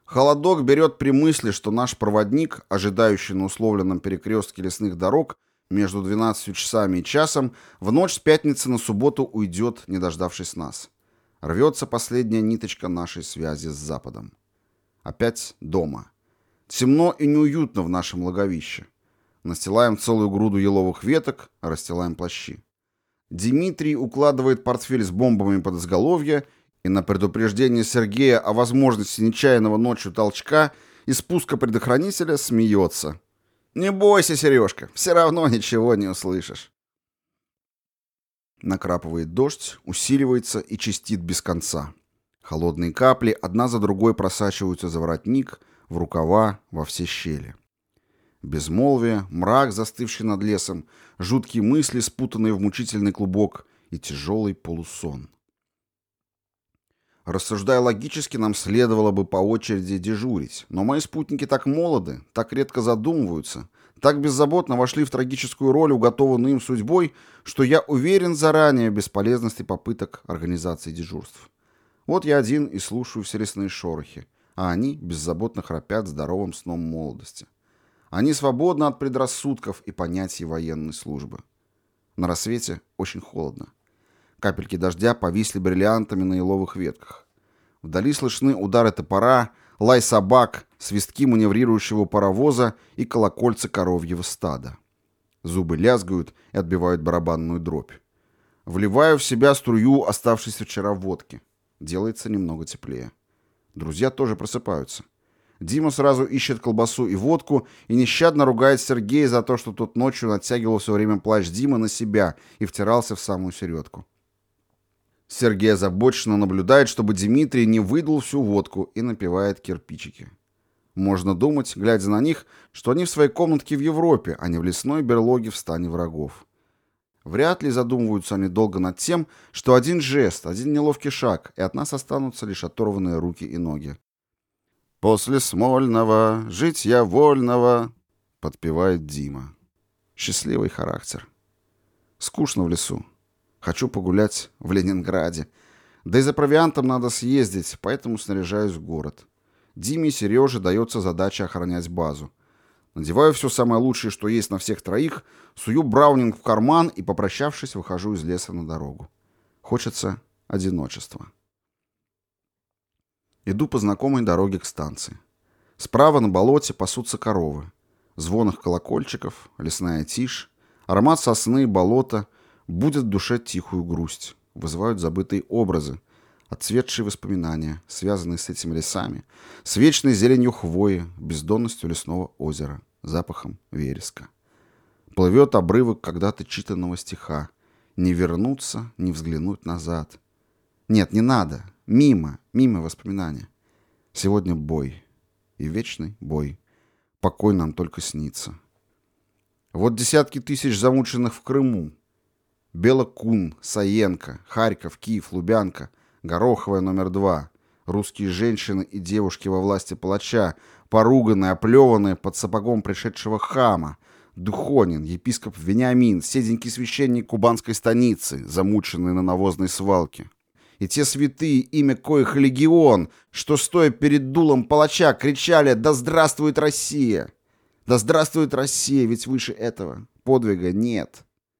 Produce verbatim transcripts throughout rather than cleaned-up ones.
Холодок берет при мысли, что наш проводник, ожидающий на условленном перекрестке лесных дорог между двенадцатью часами и часом, в ночь с пятницы на субботу уйдет, не дождавшись нас. Рвется последняя ниточка нашей связи с Западом. Опять дома. Темно и неуютно в нашем логовище. Настилаем целую груду еловых веток, расстилаем плащи. Дмитрий укладывает портфель с бомбами под изголовье и на предупреждение Сергея о возможности нечаянного ночью толчка и спуска предохранителя смеется. «Не бойся, Сережка, все равно ничего не услышишь». Накрапывает дождь, усиливается и чистит без конца. Холодные капли одна за другой просачиваются за воротник, в рукава, во все щели. Безмолвие, мрак, застывший над лесом, жуткие мысли, спутанные в мучительный клубок, и тяжелый полусон. Рассуждая логически, нам следовало бы по очереди дежурить, но мои спутники так молоды, так редко задумываются, так беззаботно вошли в трагическую роль, уготованную им судьбой, что я уверен заранее в бесполезности попыток организации дежурств. Вот я один и слушаю все лесные шорохи, а они беззаботно храпят здоровым сном молодости. Они свободны от предрассудков и понятий военной службы. На рассвете очень холодно. Капельки дождя повисли бриллиантами на еловых ветках. Вдали слышны удары топора, лай собак, свистки маневрирующего паровоза и колокольцы коровьего стада. Зубы лязгают и отбивают барабанную дробь. Вливаю в себя струю оставшейся вчера водки. Делается немного теплее. Друзья тоже просыпаются. Дима сразу ищет колбасу и водку и нещадно ругает Сергея за то, что тот ночью натягивал все время плащ Димы на себя и втирался в самую середку. Сергей озабоченно наблюдает, чтобы Дмитрий не выдал всю водку, и напивает кирпичики. Можно думать, глядя на них, что они в своей комнатке в Европе, а не в лесной берлоге в стане врагов. Вряд ли задумываются они долго над тем, что один жест, один неловкий шаг, и от нас останутся лишь оторванные руки и ноги. «После Смольного жить я вольного», — подпевает Дима. Счастливый характер. Скучно в лесу. Хочу погулять в Ленинграде. Да и за провиантом надо съездить, поэтому снаряжаюсь в город. Диме и Сереже дается задача охранять базу. Надеваю все самое лучшее, что есть на всех троих, сую браунинг в карман и, попрощавшись, выхожу из леса на дорогу. Хочется одиночества. Иду по знакомой дороге к станции. Справа на болоте пасутся коровы. Звон их колокольчиков, лесная тишь, аромат сосны, болота будет в душе тихую грусть. Вызывают забытые образы, отцветшие воспоминания, связанные с этими лесами, с вечной зеленью хвои, бездонностью лесного озера, запахом вереска. Плывет обрывок когда-то читанного стиха. Не вернуться, не взглянуть назад. Нет, не надо. Мимо, мимо воспоминания. Сегодня бой. И вечный бой. Покой нам только снится. Вот десятки тысяч замученных в Крыму. Белокун, Саенко, Харьков, Киев, Лубянка, Гороховая номер два. Русские женщины и девушки во власти палача, поруганные, оплеванные под сапогом пришедшего хама. Духонин, епископ Вениамин, седенький священник кубанской станицы, замученный на навозной свалке. И те святые, имя коих легион, что, стоя перед дулом палача, кричали «Да здравствует Россия! Да здравствует Россия!» Ведь выше этого подвига нет.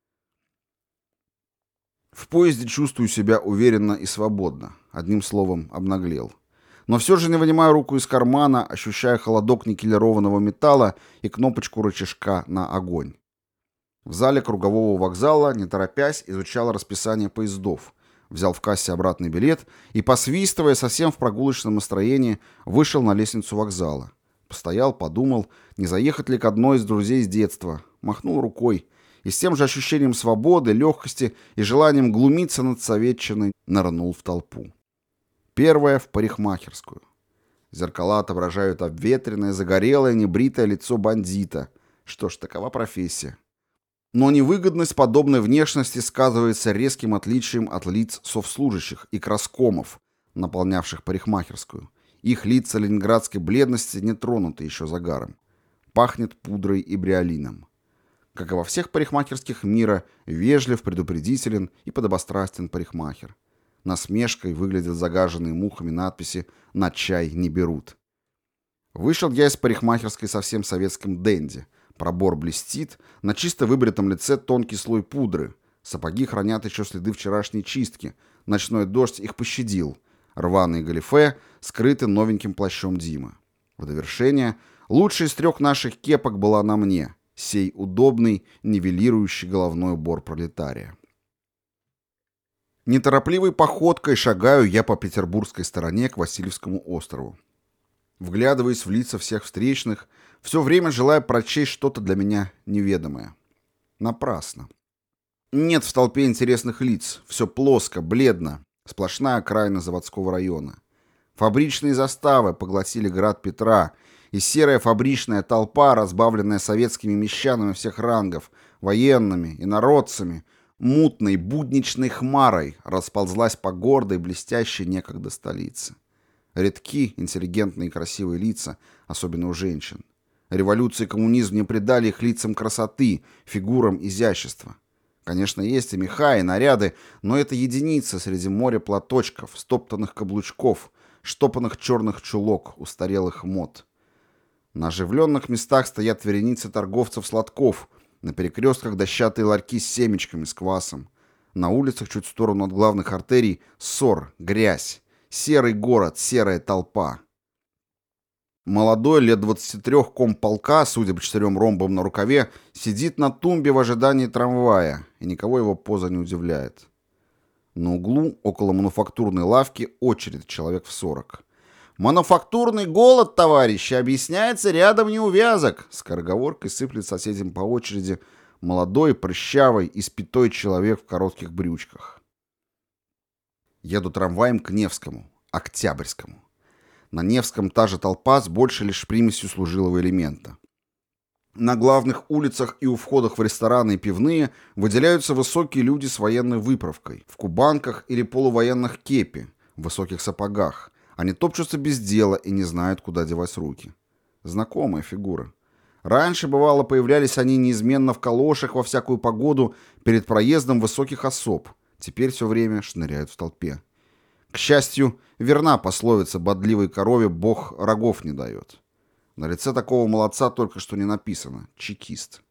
В поезде чувствую себя уверенно и свободно. Одним словом, обнаглел. Но все же не вынимаю руку из кармана, ощущая холодок никелированного металла и кнопочку рычажка на огонь. В зале кругового вокзала, не торопясь, изучал расписание поездов. Взял в кассе обратный билет и, посвистывая совсем в прогулочном настроении, вышел на лестницу вокзала. Постоял, подумал, не заехать ли к одной из друзей с детства. Махнул рукой и с тем же ощущением свободы, легкости и желанием глумиться над советчиной нырнул в толпу. Первая в парикмахерскую. Зеркала отображают обветренное, загорелое, небритое лицо бандита. Что ж, такова профессия. Но невыгодность подобной внешности сказывается резким отличием от лиц совслужащих и краскомов, наполнявших парикмахерскую. Их лица ленинградской бледности не тронуты еще загаром. Пахнет пудрой и бриолином. Как и во всех парикмахерских мира, вежлив, предупредителен и подобострастен парикмахер. Насмешкой выглядят загаженные мухами надписи «На чай не берут». Вышел я из парикмахерской совсем советским денди. Пробор блестит, на чисто выбритом лице тонкий слой пудры. Сапоги хранят еще следы вчерашней чистки. Ночной дождь их пощадил. Рваные галифе скрыты новеньким плащом Димы. В довершение, лучшая из трех наших кепок была на мне. Сей удобный, нивелирующий головной убор пролетария. Неторопливой походкой шагаю я по петербургской стороне к Васильевскому острову. Вглядываясь в лица всех встречных, все время желая прочесть что-то для меня неведомое. Напрасно. Нет в толпе интересных лиц, все плоско, бледно, сплошная окраина заводского района. Фабричные заставы поглотили град Петра, и серая фабричная толпа, разбавленная советскими мещанами всех рангов, военными, инородцами, мутной будничной хмарой, расползлась по гордой, блестящей некогда столице. Редки интеллигентные и красивые лица, особенно у женщин. Революция и коммунизм не придали их лицам красоты, фигурам изящества. Конечно, есть и меха, и наряды, но это единицы среди моря платочков, стоптанных каблучков, штопанных черных чулок, устарелых мод. На оживленных местах стоят вереницы торговцев сладков, на перекрестках дощатые ларьки с семечками, с квасом. На улицах чуть в сторону от главных артерий ссор, грязь, серый город, серая толпа. Молодой, лет двадцати трёх, комполка, судя по четырем ромбам на рукаве, сидит на тумбе в ожидании трамвая, и никого его поза не удивляет. На углу, около мануфактурной лавки, очередь человек в сорок. «Мануфактурный голод, товарищи, объясняется рядом неувязок!» Скороговоркой сыплет соседям по очереди молодой, прыщавый, испятой человек в коротких брючках. Еду трамваем к Невскому, Октябрьскому. На Невском та же толпа с большей лишь примесью служилого элемента. На главных улицах и у входах в рестораны и пивные выделяются высокие люди с военной выправкой, в кубанках или полувоенных кепи, в высоких сапогах. Они топчутся без дела и не знают, куда девать руки. Знакомая фигура. Раньше, бывало, появлялись они неизменно в калошах во всякую погоду перед проездом высоких особ. Теперь все время шныряют в толпе. К счастью, верна пословица «бодливой корове бог рогов не дает». На лице такого молодца только что не написано «чекист».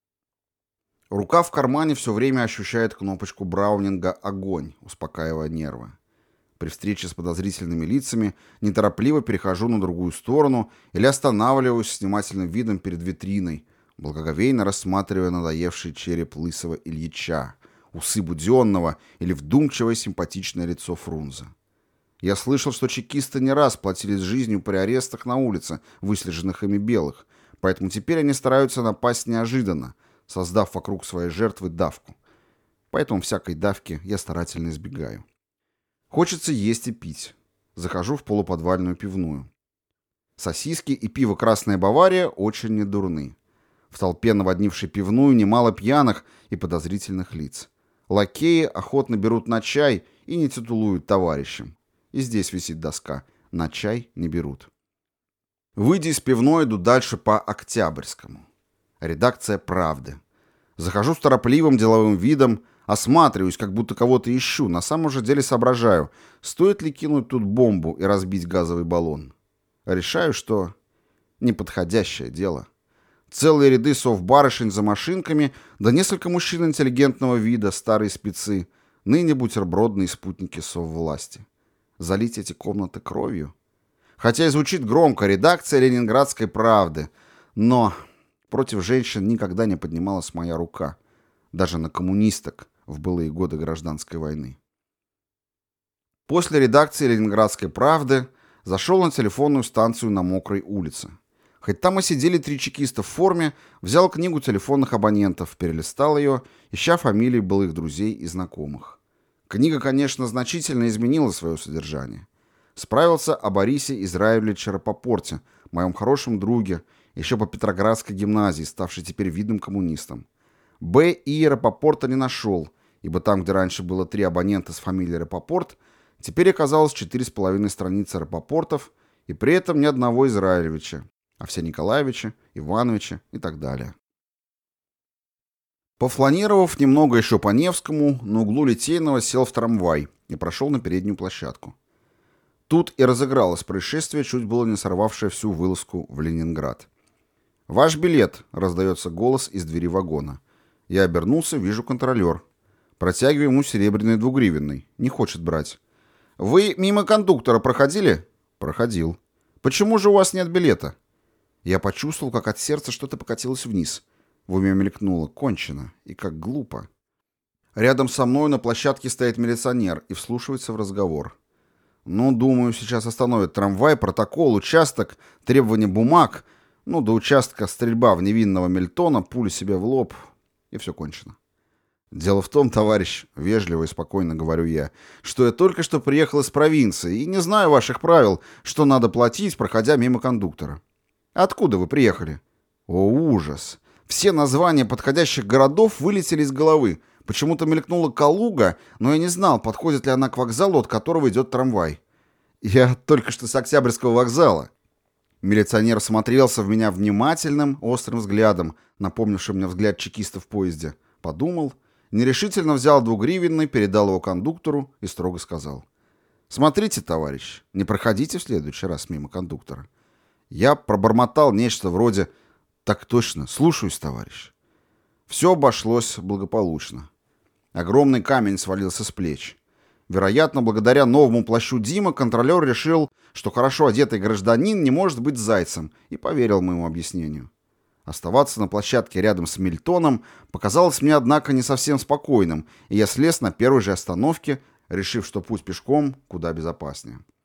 Рука в кармане все время ощущает кнопочку Браунинга «Огонь», успокаивая нервы. При встрече с подозрительными лицами неторопливо перехожу на другую сторону или останавливаюсь с внимательным видом перед витриной, благоговейно рассматривая надоевший череп лысого Ильича, усы Буденного или вдумчивое симпатичное лицо Фрунзе. Я слышал, что чекисты не раз платились жизнью при арестах на улице, выслеженных ими белых, поэтому теперь они стараются напасть неожиданно, создав вокруг своей жертвы давку. Поэтому всякой давки я старательно избегаю. Хочется есть и пить. Захожу в полуподвальную пивную. Сосиски и пиво «Красная Бавария» очень недурны. В толпе, наводнившей пивную, немало пьяных и подозрительных лиц. Лакеи охотно берут на чай и не титулуют товарищем. И здесь висит доска «На чай не берут». Выйдя из пивной, иду дальше по Октябрьскому. Редакция «Правды». Захожу с торопливым деловым видом, осматриваюсь, как будто кого-то ищу, на самом же деле соображаю, стоит ли кинуть тут бомбу и разбить газовый баллон. Решаю, что неподходящее дело. Целые ряды совбарышень за машинками, да несколько мужчин интеллигентного вида, старые спецы, ныне бутербродные спутники соввласти. Залить эти комнаты кровью? Хотя и звучит громко «Редакция Ленинградской правды», но против женщин никогда не поднималась моя рука, даже на коммунисток в былые годы гражданской войны. После редакции Ленинградской правды зашел на телефонную станцию на Мокрой улице. Хоть там и сидели три чекиста в форме, взял книгу телефонных абонентов, перелистал ее, ища фамилии былых друзей и знакомых. Книга, конечно, значительно изменила свое содержание. Справился о Борисе Израилевиче Рапопорте, моем хорошем друге, еще по Петроградской гимназии, ставший теперь видным коммунистом. Б. И. Рапопорта не нашел, ибо там, где раньше было три абонента с фамилией Рапопорт, теперь оказалось четыре с половиной страницы Рапопортов, и при этом ни одного Израилевича, а все Николаевича, Ивановича и так далее. Пофланировав немного еще по Невскому, на углу Литейного сел в трамвай и прошел на переднюю площадку. Тут и разыгралось происшествие, чуть было не сорвавшее всю вылазку в Ленинград. «Ваш билет!» — раздается голос из двери вагона. Я обернулся, вижу контролер. Протягиваю ему серебряный двугривенный. Не хочет брать. «Вы мимо кондуктора проходили?» «Проходил». «Почему же у вас нет билета?» Я почувствовал, как от сердца что-то покатилось вниз. В уме мелькнуло. Кончено. И как глупо. Рядом со мной на площадке стоит милиционер и вслушивается в разговор. Ну, думаю, сейчас остановит трамвай, протокол, участок, требования бумаг. Ну, до участка стрельба в невинного Мильтона, пуля себе в лоб. И все кончено. «Дело в том, товарищ, — вежливо и спокойно говорю я, — что я только что приехал из провинции и не знаю ваших правил, что надо платить, проходя мимо кондуктора». «Откуда вы приехали?» «О, ужас! Все названия подходящих городов вылетели из головы. Почему-то мелькнула Калуга, но я не знал, подходит ли она к вокзалу, от которого идет трамвай. Я только что с Октябрьского вокзала». Милиционер смотрелся в меня внимательным, острым взглядом, напомнившим мне взгляд чекиста в поезде. Подумал, нерешительно взял двугривенный, передал его кондуктору и строго сказал: «Смотрите, товарищ, не проходите в следующий раз мимо кондуктора». Я пробормотал нечто вроде «Так точно, слушаюсь, товарищ». Все обошлось благополучно. Огромный камень свалился с плеч. Вероятно, благодаря новому плащу Дима контролер решил, что хорошо одетый гражданин не может быть зайцем, и поверил моему объяснению. Оставаться на площадке рядом с Мильтоном показалось мне, однако, не совсем спокойным, и я слез на первой же остановке, решив, что путь пешком куда безопаснее.